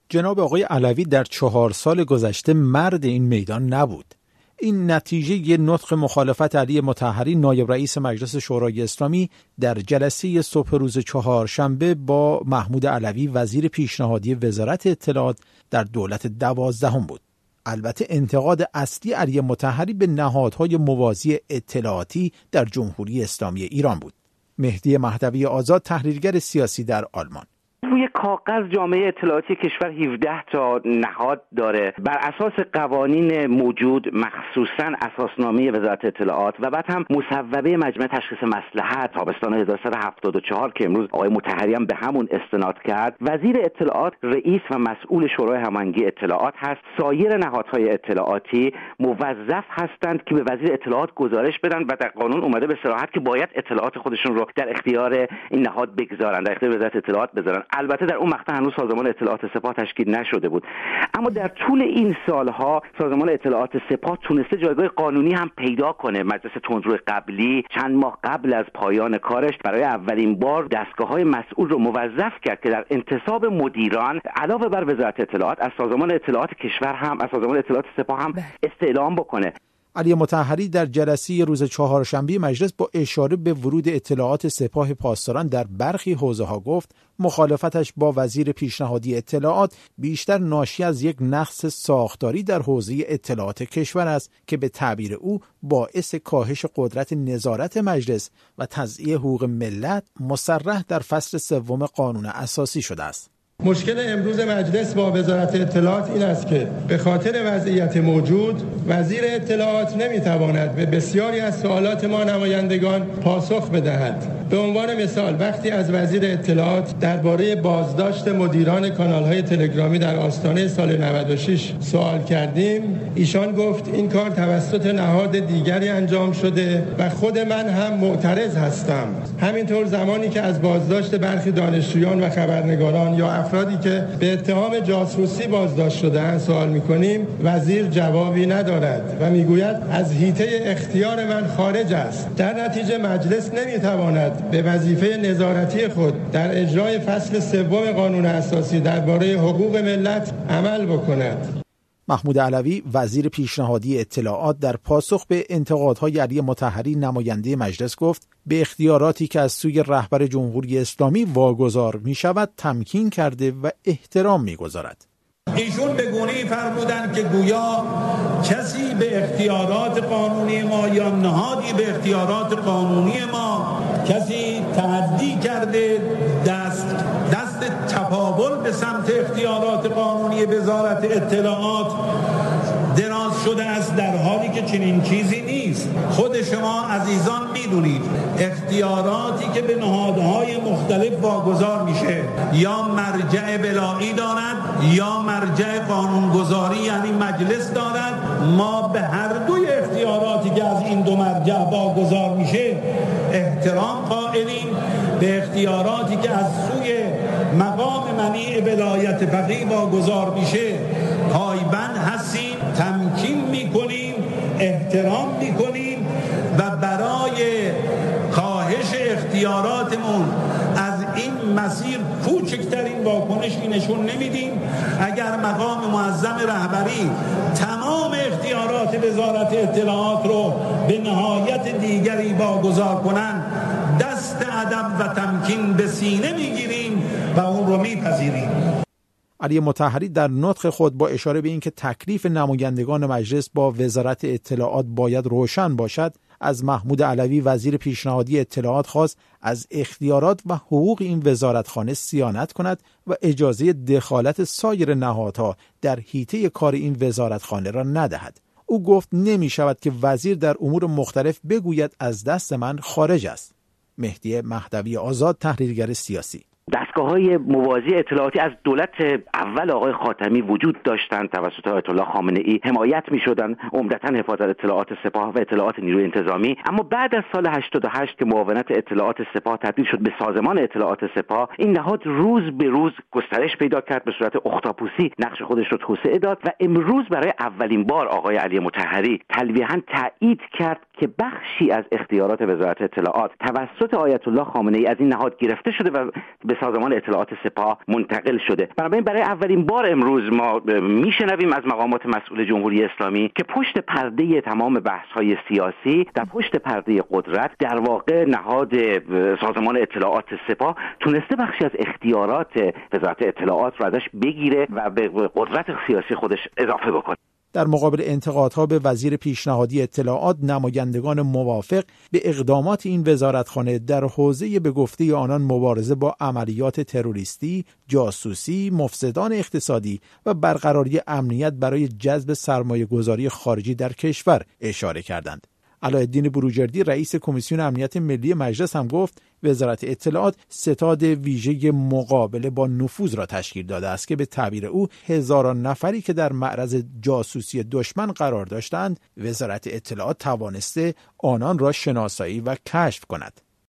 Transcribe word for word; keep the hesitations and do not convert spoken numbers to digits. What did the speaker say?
جناب آقای علوی در چهار سال گذشته مرد این میدان نبود. این نتیجه یه نطق مخالفت علی مطهری نایب رئیس مجلس شورای اسلامی در جلسه صبح روز چهارشنبه با محمود علوی وزیر پیشنهادی وزارت اطلاعات در دولت دوازدهم بود. البته انتقاد اصلی علی مطهری به نهادهای موازی اطلاعاتی در جمهوری اسلامی ایران بود. مهدی مهدوی آزاد، تحلیلگر سیاسی در آلمان: روی کاغذ جامعه اطلاعاتی کشور هفده تا نهاد داره بر اساس قوانین موجود، مخصوصاً اساسنامه وزارت اطلاعات و بعد هم مصوبه مجمع تشخیص مصلحت تابستان هزار و سیصد و هفتاد و چهار که امروز آقای مطهری هم به همون استناد کرد. وزیر اطلاعات رئیس و مسئول شورای هماهنگی اطلاعات هست. سایر نهادهای اطلاعاتی موظف هستند که به وزیر اطلاعات گزارش بدن و در قانون اومده به صراحت که باید اطلاعات خودشون رو در اختیار این نهاد بگذارن، در اختیار وزارت اطلاعات بذارن. البته در اون مقطع هنوز سازمان اطلاعات سپاه تشکیل نشده بود، اما در طول این سالها سازمان اطلاعات سپاه تونسته جایگاه قانونی هم پیدا کنه. مجلس تندرو قبلی چند ماه قبل از پایان کارش برای اولین بار دستگاه‌های مسئول رو موظف کرد که در انتصاب مدیران علاوه بر وزارت اطلاعات از سازمان اطلاعات کشور هم از سازمان اطلاعات سپاه هم استعلام بکنه. علی مطهری در جلسه روز چهارشنبه مجلس با اشاره به ورود اطلاعات سپاه پاسداران در برخی حوزه‌ها گفت مخالفتش با وزیر پیشنهادی اطلاعات بیشتر ناشی از یک نقص ساختاری در حوزه اطلاعات کشور است که به تعبیر او باعث کاهش قدرت نظارت مجلس و تضییع حقوق ملت مصرح در فصل سوم قانون اساسی شده است. مشکل امروز مجلس با وزارت اطلاعات این است که به خاطر وضعیت موجود وزیر اطلاعات نمیتواند به بسیاری از سوالات ما نمایندگان پاسخ بدهد. به عنوان مثال وقتی از وزیر اطلاعات درباره بازداشت مدیران کانال‌های تلگرامی در آستانه سال نود و شش سوال کردیم، ایشان گفت این کار توسط نهاد دیگری انجام شده و خود من هم معترض هستم. همینطور زمانی که از بازداشت برخی دانشجویان و خبرنگاران یا افرادی که به اتهام جاسوسی بازداشت شده‌اند سوال می‌کنیم، وزیر جوابی ندارد و میگوید از حیطه اختیار من خارج است. در نتیجه مجلس نمیتواند به وظیفه نظارتی خود در اجرای فصل سوم قانون اساسی درباره حقوق ملت عمل بکند. محمود علوی وزیر پیشنهادی اطلاعات در پاسخ به انتقادهای علی مطهری نماینده مجلس گفت به اختیاراتی که از سوی رهبر جمهوری اسلامی واگذار می شود تمکین کرده و احترام می گذارد. ایشون به گونه‌ای فرمودند که گویا کسی به اختیارات قانونی ما یا نهادی به اختیارات قانونی ما کسی تعدی کرده، دست دست تفاول به سمت اختیارات قانونی وزارت اطلاعات دراز شده است، در حالی که چنین چیزی نیست. خود شما عزیزان میدونید اختیاراتی که به نهادهای مختلف واگذار میشه یا مرجع ولایی دارد یا مرجع قانونگذاری یعنی مجلس دارد. ما به هر دوی اختیاراتی که از این دو مرجع واگذار میشه احترام قائلیم. به اختیاراتی که از سوی مقام منیع ولایت فقیه واگذار میشه پایبند هستیم، تمکین میکنیم، احترام میکنیم و برای کاهش اختیاراتمون از این مسیر کوچکترین واکنشی نشون نمیدیم. اگر مقام معظم رهبری تمام اختیارات وزارت اطلاعات رو به نهایت دیگری واگذار کنن، دست ادب و تمکین به سینه میگیریم و اون رو میپذیریم. علی مطهری در نطق خود با اشاره به اینکه تکلیف نمایندگان مجلس با وزارت اطلاعات باید روشن باشد، از محمود علوی وزیر پیشنهادی اطلاعات خواست از اختیارات و حقوق این وزارتخانه صیانت کند و اجازه دخالت سایر نهادها در حیطه کار این وزارتخانه را ندهد. او گفت نمی شود که وزیر در امور مختلف بگوید از دست من خارج است. مهدی مهدوی آزاد، تحلیلگر سیاسی: دستگاه‌های موازی اطلاعاتی از دولت اول آقای خاتمی وجود داشتند، توسط آیت الله خامنه‌ای حمایت می‌شدند، عمدتاً حفاظت اطلاعات سپاه و اطلاعات نیروی انتظامی. اما بعد از سال هشتاد و هشت که معاونت اطلاعات سپاه تبدیل شد به سازمان اطلاعات سپاه، این نهاد روز به روز گسترش پیدا کرد، به صورت اختاپوسی نقش خودش رو توسعه داد و امروز برای اولین بار آقای علی مطهری تلویحاً تایید کرد که بخشی از اختیارات وزارت اطلاعات توسط آیت الله خامنه‌ای از این نهاد گرفته شده و به سازمان سازمان اطلاعات سپاه منتقل شده. بنابراین برای اولین بار امروز ما میشنویم از مقامات مسئول جمهوری اسلامی که پشت پرده تمام بحث‌های سیاسی، در پشت پرده قدرت، در واقع نهاد سازمان اطلاعات سپاه تونسته بخشی از اختیارات وزارت اطلاعات رو ازش بگیره و به قدرت سیاسی خودش اضافه بکنه. در مقابل انتقادها به وزیر پیشنهادی اطلاعات، نمایندگان موافق به اقدامات این وزارتخانه در حوزه به گفته آنان مبارزه با عملیات تروریستی، جاسوسی، مفسدان اقتصادی و برقراری امنیت برای جذب سرمایه‌گذاری خارجی در کشور اشاره کردند. علاءالدین بروجردی رئیس کمیسیون امنیت ملی مجلس هم گفت وزارت اطلاعات ستاد ویژه مقابله با نفوذ را تشکیل داده است که به تعبیر او هزاران نفری که در معرض جاسوسی دشمن قرار داشتند وزارت اطلاعات توانسته آنان را شناسایی و کشف کند.